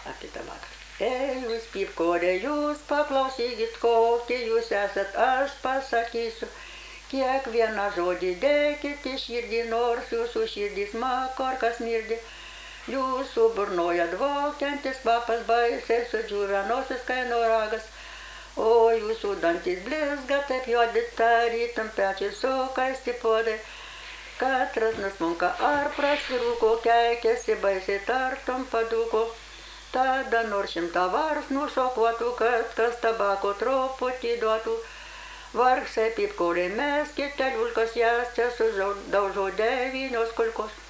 apie tą vakarą. Ei, jūs pypkorė, jūs paklausykit, kokie jūs esat, aš pasakysiu. Kiekvieną žodį dėkit į širdį, nors jūsų širdys makorkas mirdi. Jūsų burnoje dvokiantis kvapas baisiai sudžiūvę nosis kaino ragas. O jūsų dantys blizga taip juodi, tarytum pečiai sukaisti puodai. Katras nusmunka ar prasirūko, keikėsi baisiai tartum padūko. Tada nors 100 varsnų šokuotų, kad kas tabako truputį duotų. Vargšai pypkorė, meskite liulkas, jas čia sudaužo 9 kulkos.